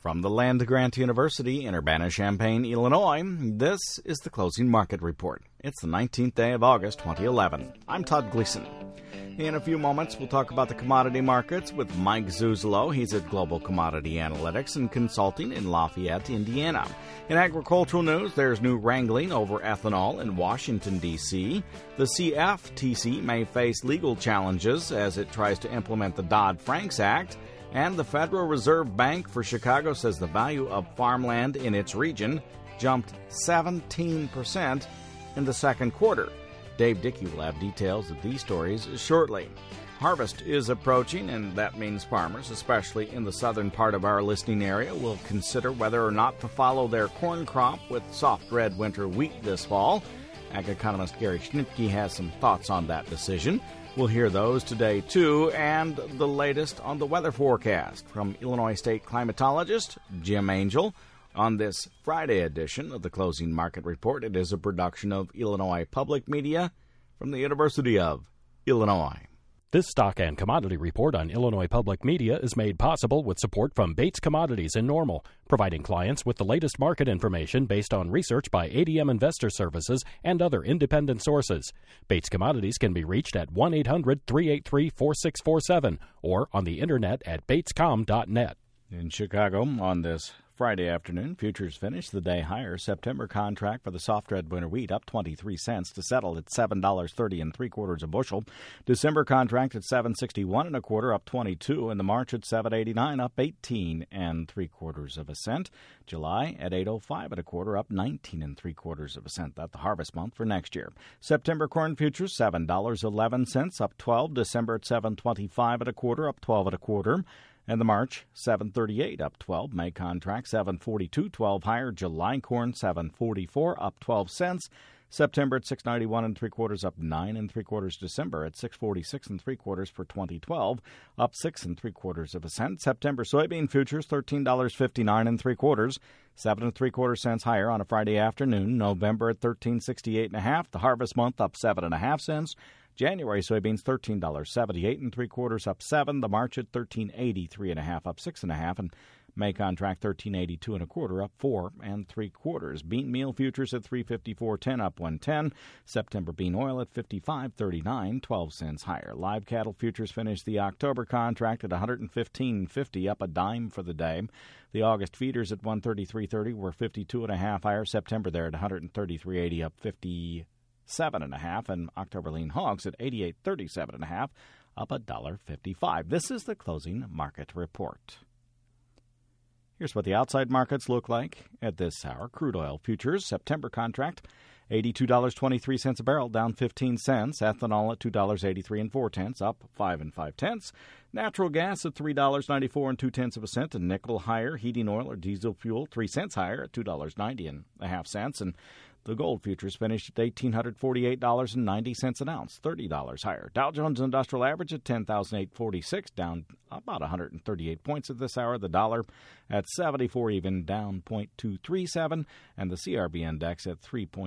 From the land-grant University in Urbana-Champaign, Illinois, this is the Closing Market Report. It's the 19th day of August, 2011. I'm Todd Gleason. In a few moments, we'll talk about the commodity markets with Mike Zuzolo. He's at Global Commodity Analytics and Consulting in Lafayette, Indiana. In agricultural news, there's new wrangling over ethanol in Washington, D.C. The CFTC may face legal challenges as it tries to implement the Dodd-Frank Act. And the Federal Reserve Bank for Chicago says the value of farmland in its region jumped 17% in the second quarter. Dave Dickey will have details of these stories shortly. Harvest is approaching, and that means farmers, especially in the southern part of our listening area, will consider whether or not to follow their corn crop with soft red winter wheat this fall. Ag economist Gary Schnitke has some thoughts on that decision. We'll hear those today, too, and the latest on the weather forecast from Illinois State climatologist Jim Angel. On this Friday edition of the Closing Market Report, it is a production of Illinois Public Media from the University of Illinois. This stock and commodity report on Illinois Public Media is made possible with support from Bates Commodities in Normal, providing clients with the latest market information based on research by ADM Investor Services and other independent sources. Bates Commodities can be reached at 1-800-383-4647 or on the internet at batescom.net. In Chicago, on this Friday afternoon, futures finished the day higher. September contract for the soft red winter wheat up 23 cents to settle at $7.30 3/4 a bushel. December contract at $7.61 1/4, up 22, and the March at $7.89, up 18 3/4 cents. July at $8.05 1/4, up 19 3/4 cents. That's the harvest month for next year. September corn futures $7.11, up 12. December at $7.25 1/4, up 12 1/4. And the March, $7.38, up 12. May contract, $7.42, 12 higher. July corn, $7.44, up 12 cents. September at $6.91 3/4, up 9 3/4. December at $6.46 3/4 for 2012, up 6 3/4 cents. September soybean futures, $13.59 3/4, 7 3/4 cents higher on a Friday afternoon. November at $13.68 1/2. The harvest month up 7 1/2 cents. January soybeans $13.78 3/4, up 7. The March at $13.83 1/2, up 6 1/2, and May contract $13.82 1/4, up 4 3/4. Bean meal futures at $3.54.10, up 1.10. September bean oil at $55.39, 12 cents higher. Live cattle futures finished the October contract at $115.50, up a dime for the day. The August feeders at $133.30 were 52 1/2 higher. September there at $133.80, up 57 1/2, and October lean hogs at 88.37 1/2, up $1.55. This is the Closing Market Report. Here's what the outside markets look like at this hour. Crude oil futures, September contract, $82.23 a barrel, down 15 cents. Ethanol at $2.83 4/10, up 5 5/10. Natural gas at $3.94 2/10 cents, and nickel higher. Heating oil or diesel fuel 3 cents higher at $2.90 1/2 cents, and the gold futures finished at $1,848.90 an ounce, $30 higher. Dow Jones Industrial Average at 10,846, down about 138 points at this hour. The dollar at 74 even, down 0.237, and the CRB index at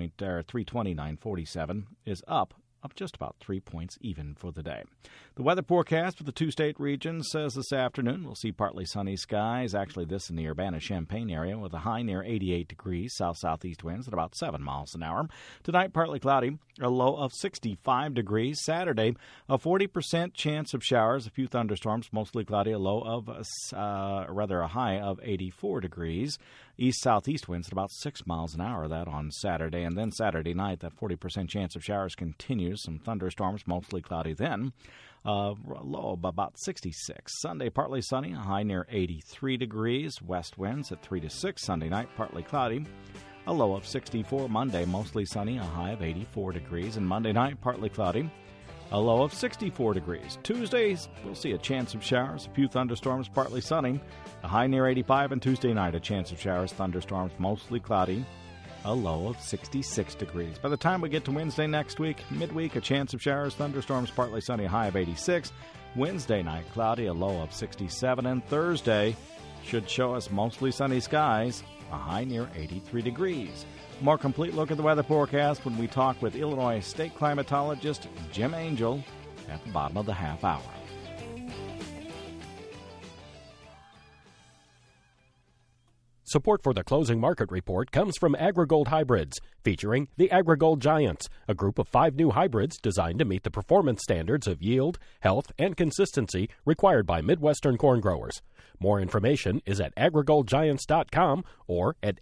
329.47 is up just about 3 points even for the day. The weather forecast for the two-state region says this afternoon we'll see partly sunny skies. Actually, this in the Urbana-Champaign area with a high near 88 degrees, south-southeast winds at about 7 miles an hour. Tonight, partly cloudy, a low of 65 degrees. Saturday, a 40% chance of showers, a few thunderstorms, mostly cloudy, a low of, a high of 84 degrees. East-southeast winds at about 6 miles an hour, that on Saturday. And then Saturday night, that 40% chance of showers continues. Some thunderstorms, mostly cloudy then. Low of about 66. Sunday, partly sunny, a high near 83 degrees. West winds at 3 to 6. Sunday night, partly cloudy, a low of 64. Monday, mostly sunny, a high of 84 degrees. And Monday night, partly cloudy, a low of 64 degrees. Tuesdays, we'll see a chance of showers, a few thunderstorms, partly sunny, a high near 85. And Tuesday night, a chance of showers, thunderstorms, mostly cloudy, a low of 66 degrees. By the time we get to Wednesday next week, midweek, a chance of showers, thunderstorms, partly sunny, a high of 86. Wednesday night, cloudy, a low of 67. And Thursday should show us mostly sunny skies, a high near 83 degrees. More complete look at the weather forecast when we talk with Illinois State climatologist Jim Angel at the bottom of the half hour. Support for the closing market report comes from AgriGold Hybrids, featuring the AgriGold Giants, a group of 5 new hybrids designed to meet the performance standards of yield, health, and consistency required by Midwestern corn growers. More information is at agrigoldgiants.com or at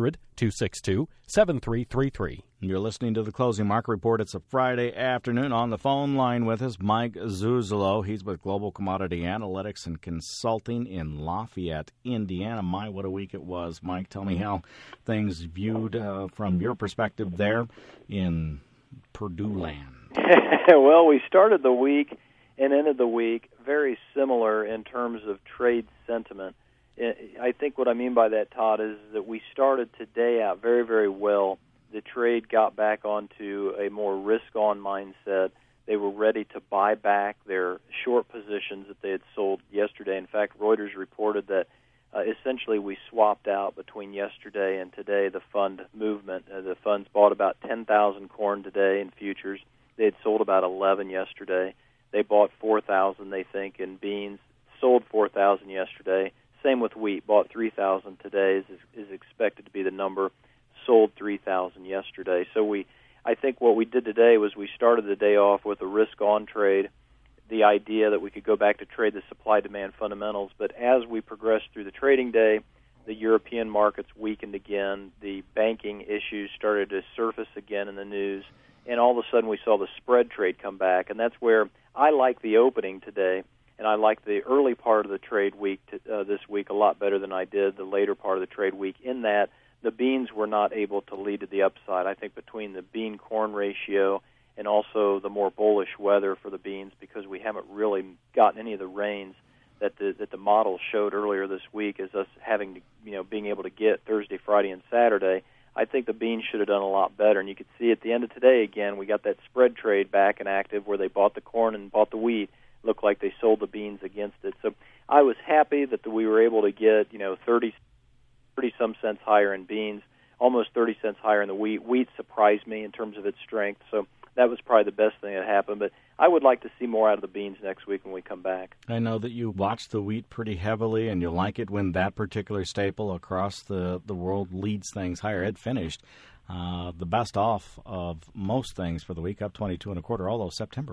800-262-7333. You're listening to the Closing Market Report. It's a Friday afternoon. On the phone line with us, Mike Zuzolo. He's with Global Commodity Analytics and Consulting in Lafayette, Indiana. My, what a week it was. Mike, tell me how things viewed from your perspective there in Purdue land. Well, we started the week and ended the week very similar in terms of trade sentiment. I think what I mean by that, Todd, is that we started today out very, very well. The trade got back onto a more risk-on mindset. They were ready to buy back their short positions that they had sold yesterday. In fact, Reuters reported that essentially we swapped out between yesterday and today the fund movement. The funds bought about 10,000 corn today in futures. They had sold about 11 yesterday. They bought 4,000, they think, in beans, sold 4,000 yesterday. Same with wheat, bought 3,000 today is expected to be the number, sold 3,000 yesterday. So I think what we did today was we started the day off with a risk-on trade, the idea that we could go back to trade the supply-demand fundamentals. But as we progressed through the trading day, the European markets weakened again. The banking issues started to surface again in the news. And all of a sudden we saw the spread trade come back. And that's where I like the opening today, and I like the early part of the trade week this week a lot better than I did the later part of the trade week, in that the beans were not able to lead to the upside. I think between the bean-corn ratio and also the more bullish weather for the beans, because we haven't really gotten any of the rains that the model showed earlier this week, as us having to, being able to get Thursday, Friday, and Saturday, I think the beans should have done a lot better. And you could see at the end of today, again, we got that spread trade back and active where they bought the corn and bought the wheat. Looked like they sold the beans against it. So I was happy that we were able to get, 30-some cents higher in beans, almost 30 cents higher in the wheat. Wheat surprised me in terms of its strength. So that was probably the best thing that happened. But I would like to see more out of the beans next week when we come back. I know that you watch the wheat pretty heavily, and you like it when that particular staple across the world leads things higher. It finished the best off of most things for the week, up 22 1/4. Although September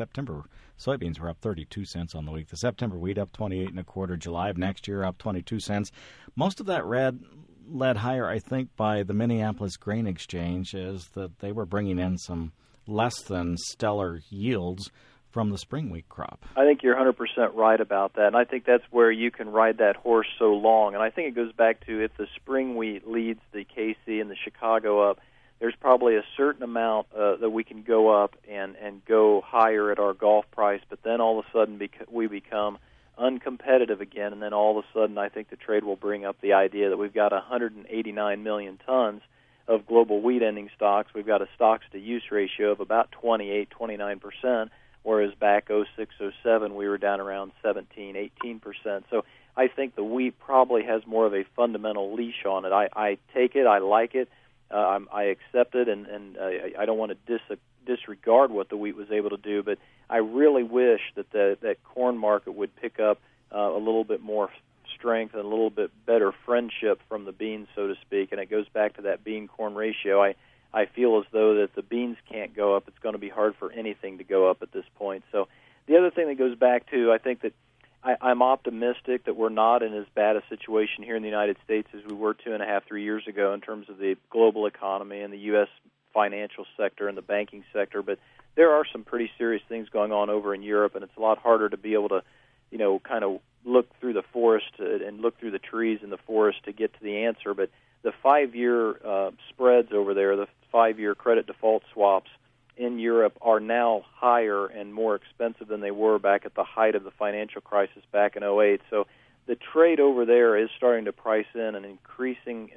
soybeans were up 32 cents on the week. The September wheat up 28 1/4. July of next year up 22 cents. Most of that led higher, I think, by the Minneapolis Grain Exchange, is that they were bringing in some less than stellar yields from the spring wheat crop. I think you're 100% right about that, and I think that's where you can ride that horse so long. And I think it goes back to, if the spring wheat leads the KC and the Chicago up, there's probably a certain amount that we can go up and go higher at our Gulf price, but then all of a sudden we become uncompetitive again, and then all of a sudden I think the trade will bring up the idea that we've got 189 million tons of global wheat ending stocks. We've got a stocks-to-use ratio of about 28-29%, whereas back 06-07 we were down around 17-18%. So I think the wheat probably has more of a fundamental leash on it. I take it, I like it, I accept it, and I don't want to disregard what the wheat was able to do, but I really wish that that corn market would pick up a little bit more strength and a little bit better friendship from the beans, so to speak. And it goes back to that bean-corn ratio. I feel as though that if the beans can't go up, it's going to be hard for anything to go up at this point. So the other thing that goes back to, I think that I'm optimistic that we're not in as bad a situation here in the United States as we were 2.5, 3 years ago in terms of the global economy and the U.S. financial sector and the banking sector. But there are some pretty serious things going on over in Europe, and it's a lot harder to be able to, kind of look through the forest and look through the trees in the forest to get to the answer. But the 5-year spreads over there, the 5-year credit default swaps in Europe are now higher and more expensive than they were back at the height of the financial crisis back in 2008. So the trade over there is starting to price in an increasing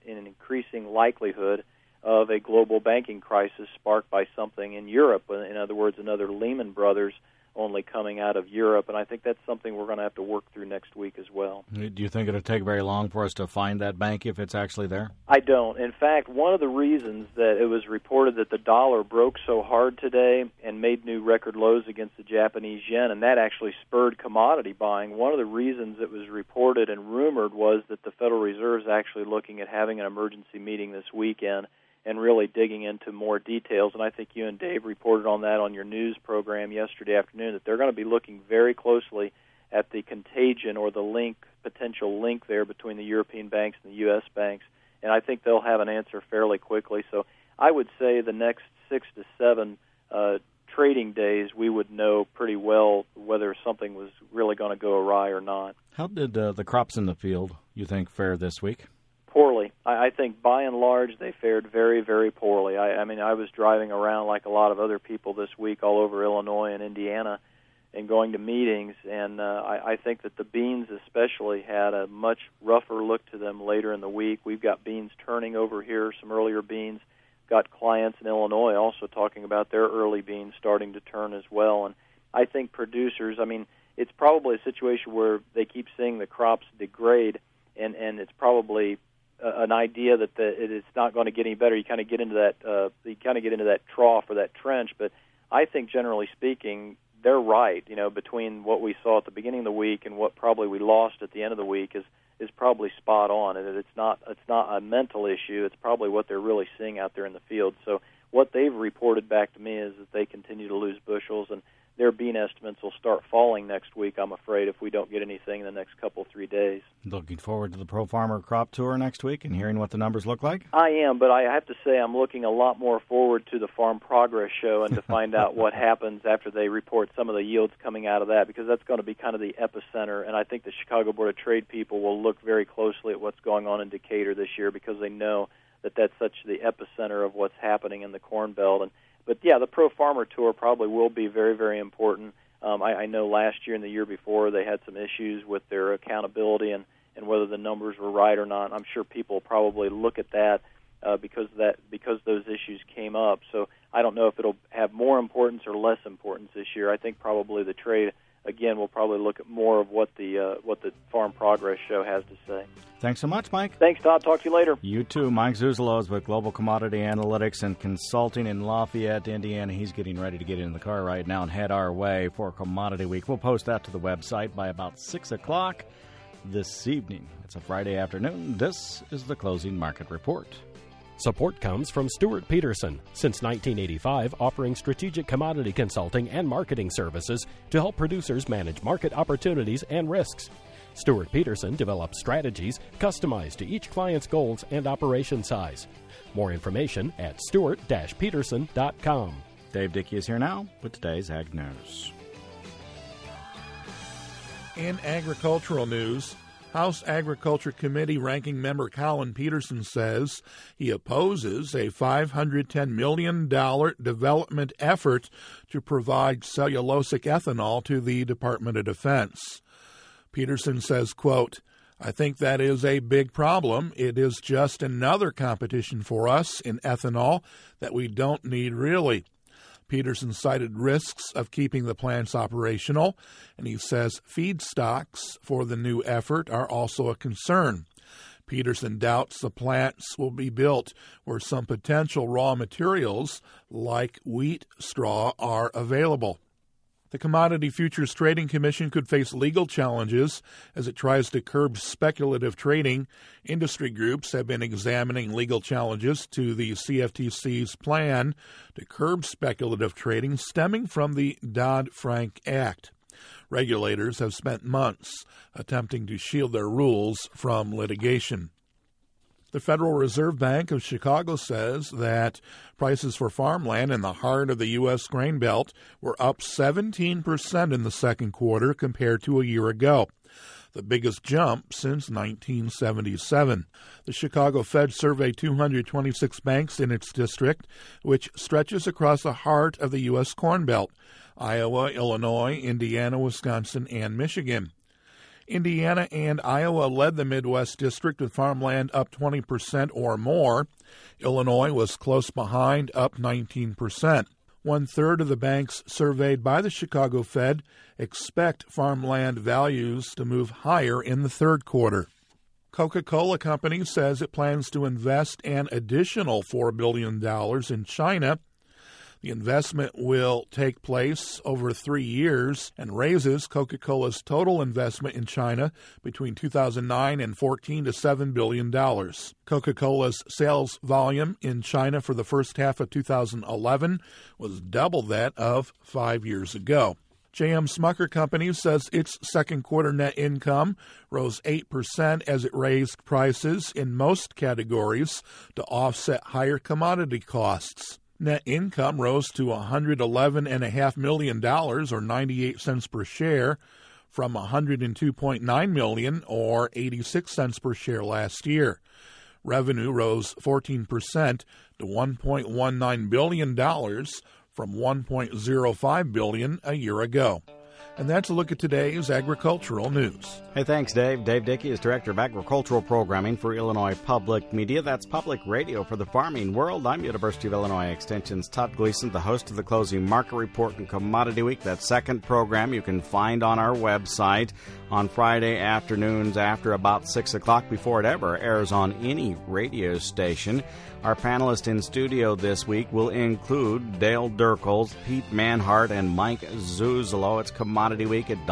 likelihood of a global banking crisis sparked by something in Europe. In other words, another Lehman Brothers only coming out of Europe, and I think that's something we're going to have to work through next week as well. Do you think it'll take very long for us to find that bank if it's actually there? I don't. In fact, one of the reasons that it was reported that the dollar broke so hard today and made new record lows against the Japanese yen, and that actually spurred commodity buying, one of the reasons it was reported and rumored was that the Federal Reserve is actually looking at having an emergency meeting this weekend and really digging into more details. And I think you and Dave reported on that on your news program yesterday afternoon, that they're going to be looking very closely at the contagion or the potential link there between the European banks and the U.S. banks. And I think they'll have an answer fairly quickly. So I would say the next 6 to 7 trading days, we would know pretty well whether something was really going to go awry or not. How did the crops in the field, you think, fare this week? Poorly. I think by and large they fared very, very poorly. I mean, I was driving around like a lot of other people this week all over Illinois and Indiana and going to meetings, and I think that the beans especially had a much rougher look to them later in the week. We've got beans turning over here, some earlier beans. Got clients in Illinois also talking about their early beans starting to turn as well. And I think producers, I mean, it's probably a situation where they keep seeing the crops degrade, and it's probably an idea that it's not going to get any better. You kind of get into that trough or that trench. But I think generally speaking, they're right. You know, between what we saw at the beginning of the week and what probably we lost at the end of the week is probably spot on. And it's not a mental issue. It's probably what they're really seeing out there in the field. So what they've reported back to me is that they continue to lose bushels, and their bean estimates will start falling next week, I'm afraid, if we don't get anything in the next 3 days. Looking forward to the Pro Farmer Crop Tour next week and hearing what the numbers look like? I am, but I have to say I'm looking a lot more forward to the Farm Progress Show and to find out what happens after they report some of the yields coming out of that, because that's going to be kind of the epicenter, and I think the Chicago Board of Trade people will look very closely at what's going on in Decatur this year because they know that that's such the epicenter of what's happening in the Corn Belt. But, yeah, the Pro Farmer Tour probably will be very, very important. I know last year and the year before they had some issues with their accountability and whether the numbers were right or not. I'm sure people will probably look at that because those issues came up. So I don't know if it'll have more importance or less importance this year. I think probably the trade, again, will probably look at more of what the Farm Progress Show has to say. Thanks so much, Mike. Thanks, Todd. Talk to you later. You too. Mike Zuzolo is with Global Commodity Analytics and Consulting in Lafayette, Indiana. He's getting ready to get in the car right now and head our way for Commodity Week. We'll post that to the website by about 6 o'clock this evening. It's a Friday afternoon. This is the Closing Market Report. Support comes from Stuart Peterson, since 1985 offering strategic commodity consulting and marketing services to help producers manage market opportunities and risks. Stuart Peterson develops strategies customized to each client's goals and operation size. More information at stuart-peterson.com. Dave Dickey is here now with today's Ag News. In agricultural news, House Agriculture Committee Ranking Member Colin Peterson says he opposes a $510 million development effort to provide cellulosic ethanol to the Department of Defense. Peterson says, quote, "I think that is a big problem. It is just another competition for us in ethanol that we don't need really." Peterson cited risks of keeping the plants operational, and he says feedstocks for the new effort are also a concern. Peterson doubts the plants will be built where some potential raw materials like wheat straw are available. The Commodity Futures Trading Commission could face legal challenges as it tries to curb speculative trading. Industry groups have been examining legal challenges to the CFTC's plan to curb speculative trading stemming from the Dodd-Frank Act. Regulators have spent months attempting to shield their rules from litigation. The Federal Reserve Bank of Chicago says that prices for farmland in the heart of the U.S. grain belt were up 17% in the second quarter compared to a year ago, the biggest jump since 1977. The Chicago Fed surveyed 226 banks in its district, which stretches across the heart of the U.S. Corn Belt: Iowa, Illinois, Indiana, Wisconsin, and Michigan. Indiana and Iowa led the Midwest district with farmland up 20% or more. Illinois was close behind, up 19%. 1/3 of the banks surveyed by the Chicago Fed expect farmland values to move higher in the third quarter. Coca-Cola Company says it plans to invest an additional $4 billion in China. The investment will take place over 3 years and raises Coca-Cola's total investment in China between 2009 and 14 to $7 billion. Coca-Cola's sales volume in China for the first half of 2011 was double that of 5 years ago. J.M. Smucker Company says its second quarter net income rose 8% as it raised prices in most categories to offset higher commodity costs. Net income rose to $111.5 million, or 98 cents per share, from $102.9 million, or 86 cents per share last year. Revenue rose 14% to $1.19 billion from $1.05 billion a year ago. And that's a look at today's agricultural news. Hey, thanks, Dave. Dave Dickey is Director of Agricultural Programming for Illinois Public Media. That's public radio for the farming world. I'm University of Illinois Extension's Todd Gleason, the host of the Closing Market Report and Commodity Week. That second program you can find on our website on Friday afternoons after about 6 o'clock, before it ever airs on any radio station. Our panelists in studio this week will include Dale Durkles, Pete Manhart, and Mike Zuzolo. It's Commodity Week at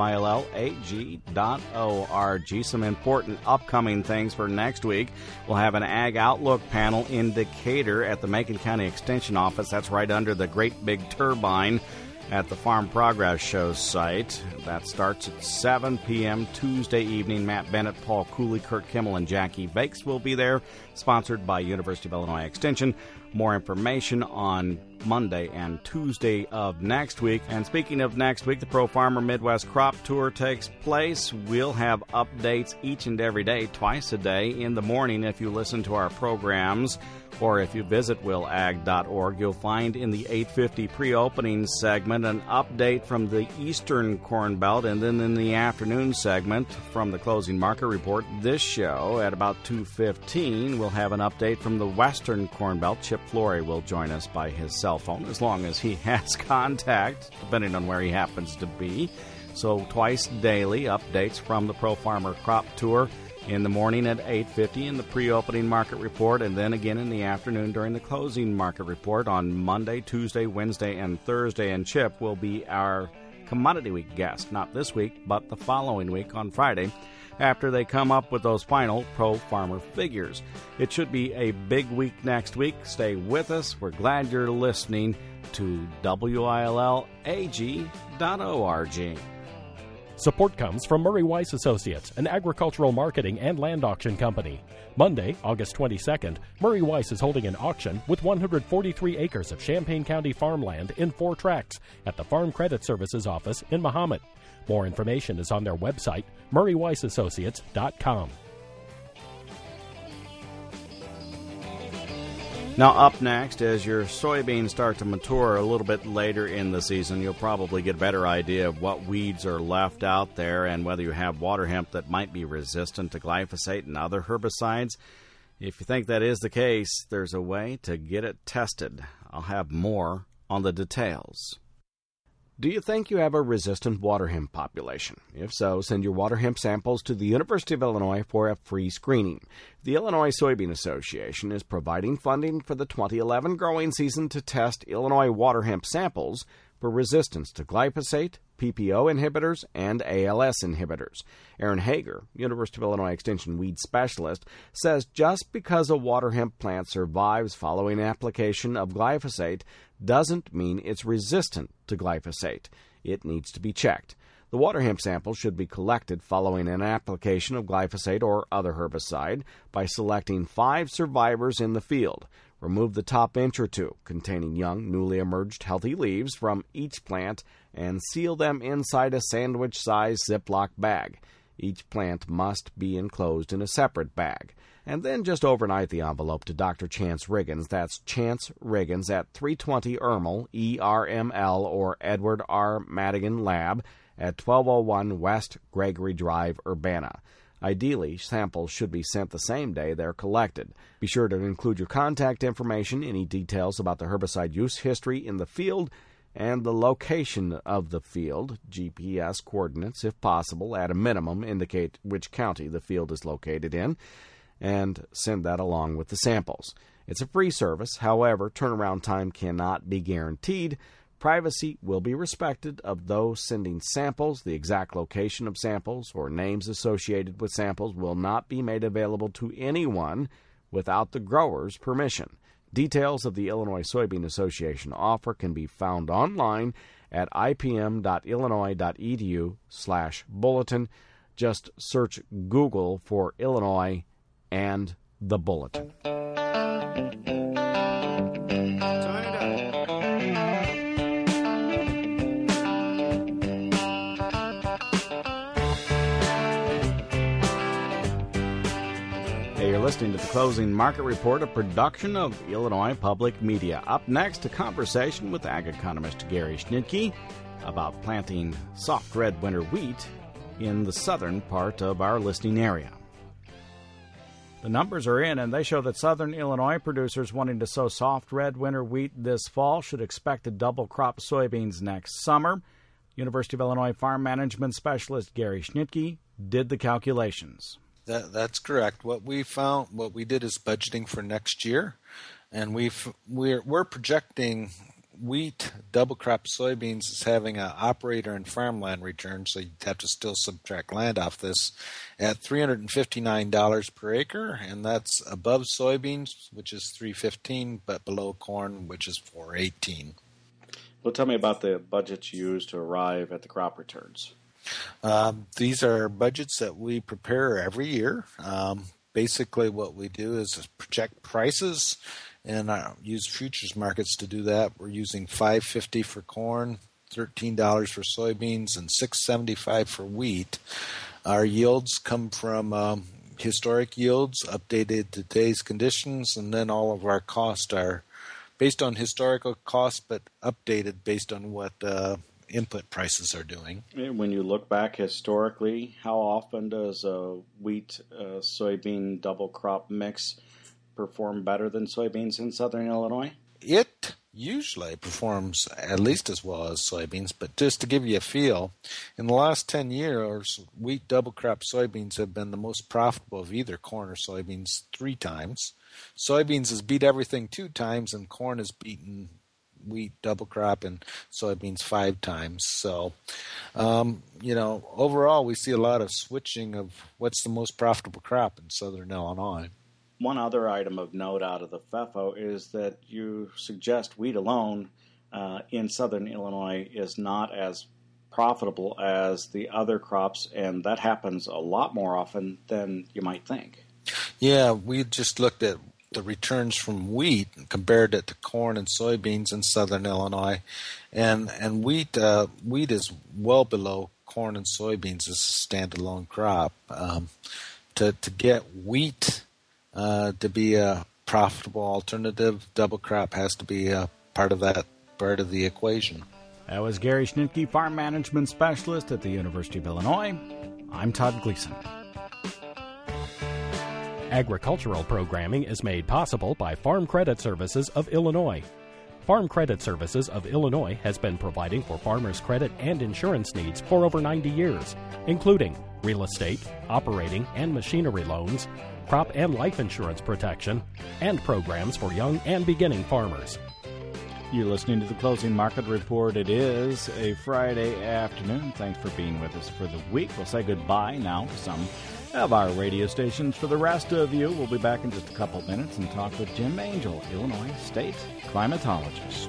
WILLAG.org. Some important upcoming things for next week. We'll have an Ag Outlook panel in Decatur at the Macon County Extension Office. That's right under the great big turbine at the Farm Progress Show site. That starts at 7 p.m. Tuesday evening. Matt Bennett, Paul Cooley, Kurt Kimmel, and Jackie Bakes will be there, sponsored by University of Illinois Extension. More information on Monday and Tuesday of next week. And speaking of next week, the Pro Farmer Midwest Crop Tour takes place. We'll have updates each and every day, twice a day in the morning. If you listen to our programs, or if you visit willag.org, you'll find in the 8:50 pre-opening segment an update from the Eastern Corn Belt, and then in the afternoon segment from the Closing Market Report, this show at about 2:15, we'll have an update from the Western Corn Belt. Chip Flory will join us by his cell phone, as long as he has contact, depending on where he happens to be. So twice daily, updates from the Pro Farmer Crop Tour in the morning at 8:50 in the pre-opening market report, and then again in the afternoon during the closing market report on Monday, Tuesday, Wednesday, and Thursday. And Chip will be our Commodity Week guest, not this week, but the following week on Friday, after they come up with those final Pro Farmer figures. It should be a big week next week. Stay with us. We're glad you're listening to WILLAG.org. Support comes from Murray Weiss Associates, an agricultural marketing and land auction company. Monday, August 22nd, Murray Weiss is holding an auction with 143 acres of Champaign County farmland in 4 tracts at the Farm Credit Services office in Mahomet. More information is on their website, murrayweisassociates.com. Now, up next, as your soybeans start to mature a little bit later in the season, you'll probably get a better idea of what weeds are left out there and whether you have water hemp that might be resistant to glyphosate and other herbicides. If you think that is the case, there's a way to get it tested. I'll have more on the details. Do you think you have a resistant water hemp population? If so, send your water hemp samples to the University of Illinois for a free screening. The Illinois Soybean Association is providing funding for the 2011 growing season to test Illinois water hemp samples for resistance to glyphosate, PPO inhibitors, and ALS inhibitors. Aaron Hager, University of Illinois Extension weed specialist, says just because a water hemp plant survives following application of glyphosate doesn't mean it's resistant to glyphosate. It needs to be checked. The water hemp sample should be collected following an application of glyphosate or other herbicide by selecting 5 survivors in the field. Remove the top inch or two containing young, newly emerged healthy leaves from each plant and seal them inside a sandwich-sized Ziploc bag. Each plant must be enclosed in a separate bag. And then just overnight the envelope to Dr. Chance Riggins. That's Chance Riggins at 320 Ermel, ERML, or Edward R. Madigan Lab at 1201 West Gregory Drive, Urbana. Ideally, samples should be sent the same day they're collected. Be sure to include your contact information, any details about the herbicide use history in the field, and the location of the field. GPS coordinates, if possible, at a minimum, indicate which county the field is located in, and send that along with the samples. It's a free service. However, turnaround time cannot be guaranteed. Privacy will be respected of those sending samples. The exact location of samples or names associated with samples will not be made available to anyone without the grower's permission. Details of the Illinois Soybean Association offer can be found online at ipm.illinois.edu/bulletin. Just search Google for Illinois and the Bulletin. You're listening to the Closing Market Report, a production of Illinois Public Media. Up next, a conversation with ag economist Gary Schnitke about planting soft red winter wheat in the southern part of our listening area. The numbers are in, and they show that southern Illinois producers wanting to sow soft red winter wheat this fall should expect to double crop soybeans next summer. University of Illinois farm management specialist Gary Schnitke did the calculations. That's correct. What we did is budgeting for next year, and we're projecting wheat double crop soybeans as having an operator and farmland return, so you'd have to still subtract land off this, at $359 per acre, and that's above soybeans, which is $315, but below corn, which is $418. Well, tell me about the budgets you used to arrive at the crop returns. These are budgets that we prepare every year. Basically, what we do is project prices and use futures markets to do that. We're using $5.50 for corn, $13 for soybeans, and $6.75 for wheat. Our yields come from historic yields, updated to today's conditions, and then all of our costs are based on historical costs, but updated based on what input prices are doing. When you look back historically, how often does a wheat-soybean double crop mix perform better than soybeans in southern Illinois? It usually performs at least as well as soybeans, but just to give you a feel, in the last 10 years, wheat double crop soybeans have been the most profitable of either corn or soybeans 3 times. Soybeans has beat everything 2 times, and corn has beaten wheat double crop and soybeans 5 times. So, overall we see a lot of switching of what's the most profitable crop in southern Illinois. One other item of note out of the FEFO is that you suggest wheat alone in southern Illinois is not as profitable as the other crops, and that happens a lot more often than you might think. Yeah, we just looked at the returns from wheat and compared it to corn and soybeans in southern Illinois, and wheat is well below corn and soybeans as a standalone crop. To get wheat to be a profitable alternative, double crop has to be a part of the equation. That was Gary Schnitke, farm management specialist at the University of Illinois. I'm Todd Gleason. Agricultural programming is made possible by Farm Credit Services of Illinois. Farm Credit Services of Illinois has been providing for farmers' credit and insurance needs for over 90 years, including real estate, operating and machinery loans, crop and life insurance protection, and programs for young and beginning farmers. You're listening to the Closing Market Report. It is a Friday afternoon. Thanks for being with us for the week. We'll say goodbye now to some of our radio stations. For the rest of you, we'll be back in just a couple minutes and talk with Jim Angel, Illinois State climatologist.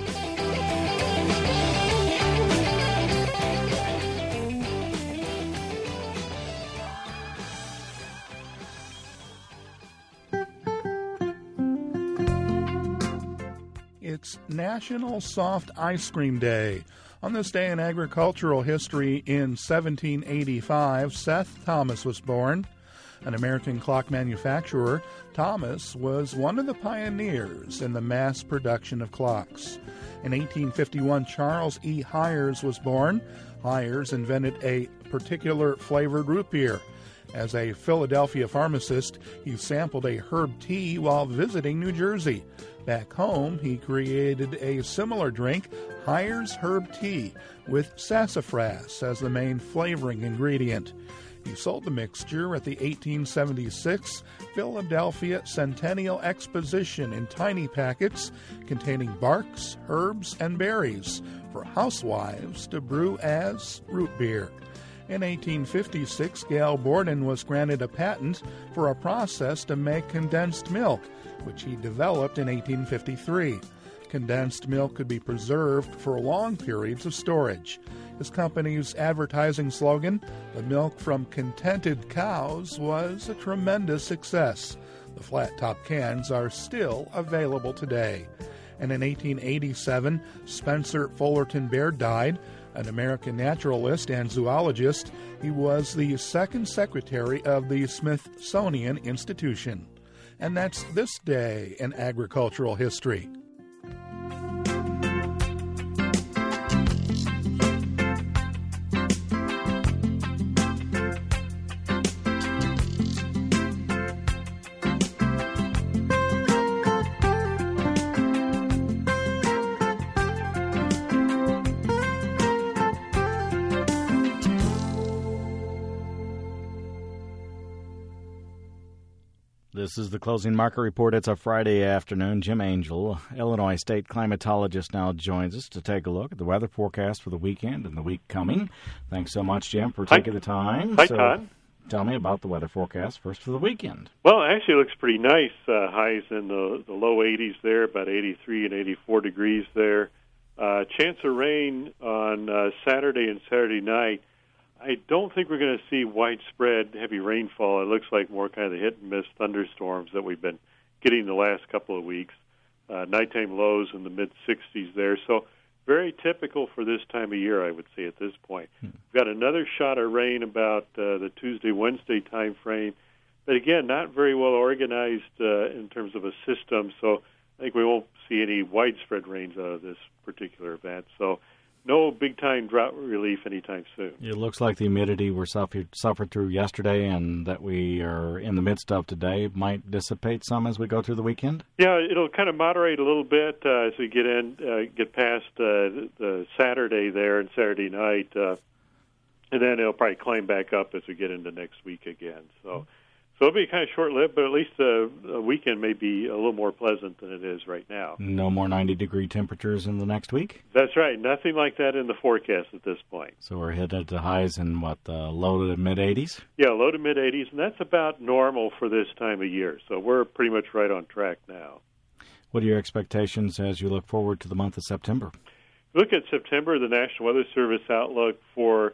It's National Soft Ice Cream Day. On this day in agricultural history in 1785, Seth Thomas was born. An American clock manufacturer, Thomas was one of the pioneers in the mass production of clocks. In 1851, Charles E. Hires was born. Hires invented a particular flavored root beer. As a Philadelphia pharmacist, he sampled a herb tea while visiting New Jersey. Back home, he created a similar drink, Hires Herb Tea, with sassafras as the main flavoring ingredient. He sold the mixture at the 1876 Philadelphia Centennial Exposition in tiny packets containing barks, herbs, and berries for housewives to brew as root beer. In 1856, Gail Borden was granted a patent for a process to make condensed milk, which he developed in 1853. Condensed milk could be preserved for long periods of storage. His company's advertising slogan, "The milk from contented cows," was a tremendous success. The flat-top cans are still available today. And in 1887, Spencer Fullerton Baird died. An American naturalist and zoologist, he was the second secretary of the Smithsonian Institution. And that's this day in agricultural history. This is the Closing Market Report. It's a Friday afternoon. Jim Angel, Illinois State climatologist, now joins us to take a look at the weather forecast for the weekend and the week coming. Thanks so much, Jim, for taking the time. Hi, Todd. Tell me about the weather forecast first for the weekend. Well, it actually looks pretty nice. Highs in the low 80s there, about 83 and 84 degrees there. Chance of rain on Saturday and Saturday night. I don't think we're going to see widespread heavy rainfall. It looks like more kind of the hit-and-miss thunderstorms that we've been getting the last couple of weeks. Nighttime lows in the mid-60s there. So very typical for this time of year, I would say, at this point. We've got another shot of rain about the Tuesday, Wednesday time frame. But, again, not very well organized in terms of a system. So I think we won't see any widespread rains out of this particular event. So no big-time drought relief anytime soon. It looks like the humidity we suffered through yesterday and that we are in the midst of today might dissipate some as we go through the weekend? Yeah, it'll kind of moderate a little bit as we get past the Saturday there and Saturday night, and then it'll probably climb back up as we get into next week again. So it'll be kind of short-lived, but at least a weekend may be a little more pleasant than it is right now. No more 90-degree temperatures in the next week? That's right. Nothing like that in the forecast at this point. So we're headed to highs in, low to mid-80s? Yeah, low to mid-80s, and that's about normal for this time of year. So we're pretty much right on track now. What are your expectations as you look forward to the month of September? Look at September, the National Weather Service outlook for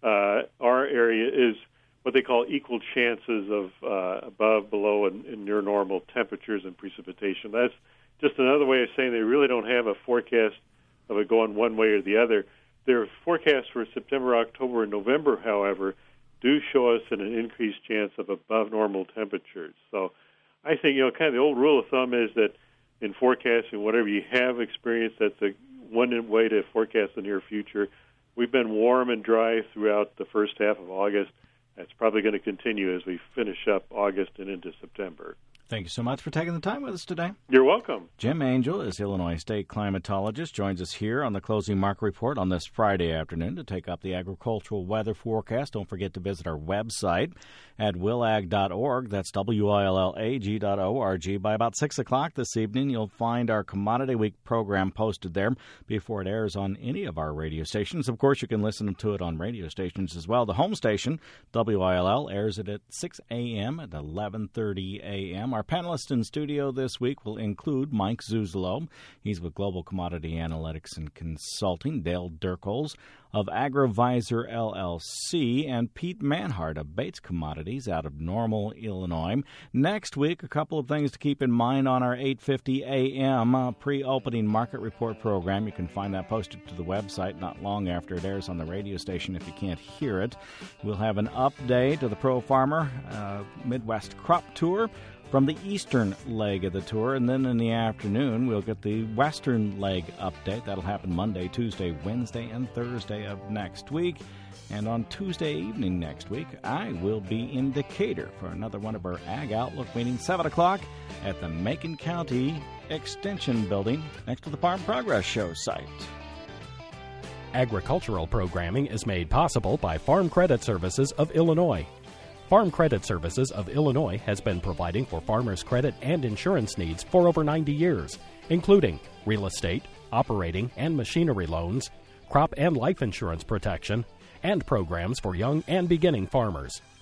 our area is what they call equal chances of above, below, and near normal temperatures and precipitation. That's just another way of saying they really don't have a forecast of it going one way or the other. Their forecasts for September, October, and November, however, do show us an increased chance of above normal temperatures. So I think, kind of the old rule of thumb is that in forecasting, whatever you have experienced, that's one way to forecast the near future. We've been warm and dry throughout the first half of August. That's probably going to continue as we finish up August and into September. Thank you so much for taking the time with us today. You're welcome. Jim Angel is Illinois State climatologist, joins us here on the Closing Market Report on this Friday afternoon to take up the agricultural weather forecast. Don't forget to visit our website at willag.org. That's willag.org. By about 6 o'clock this evening, you'll find our Commodity Week program posted there before it airs on any of our radio stations. Of course, you can listen to it on radio stations as well. The home station, WILL, airs it at 6 a.m. and 11:30 a.m. Our panelists in studio this week will include Mike Zuzolo. He's with Global Commodity Analytics and Consulting. Dale Dirkholz of AgroVisor LLC, and Pete Manhart of Bates Commodities out of Normal, Illinois. Next week, a couple of things to keep in mind on our 8:50 a.m. pre-opening market report program. You can find that posted to the website not long after it airs on the radio station if you can't hear it. We'll have an update of the Pro Farmer Midwest Crop Tour. from the eastern leg of the tour. And then in the afternoon, we'll get the western leg update. That'll happen Monday, Tuesday, Wednesday, and Thursday of next week. And on Tuesday evening next week, I will be in Decatur for another one of our Ag Outlook meetings, 7 o'clock at the Macon County Extension Building next to the Farm Progress Show site. Agricultural programming is made possible by Farm Credit Services of Illinois. Farm Credit Services of Illinois has been providing for farmers' credit and insurance needs for over 90 years, including real estate, operating and machinery loans, crop and life insurance protection, and programs for young and beginning farmers.